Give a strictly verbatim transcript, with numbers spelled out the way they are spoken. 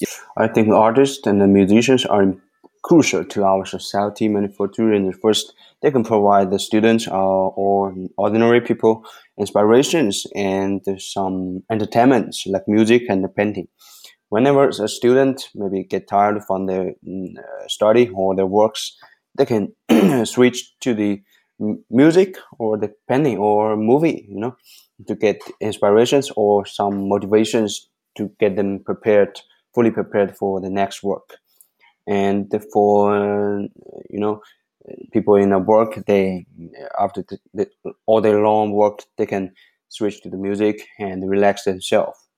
I think artists and the musicians are crucial to our society. Many for two reasons. First, they can provide the students uh, or ordinary people inspirations and some entertainments like music and painting. Whenever a student maybe get tired from their mm, uh, study or their works, they can switch to the m- music or the painting or movie, you know, to get inspirations or some motivations to get them prepared, fully prepared for the next work. And for you know people in a work, they after the, the, all day long work, they can switch to the music and relax themselves.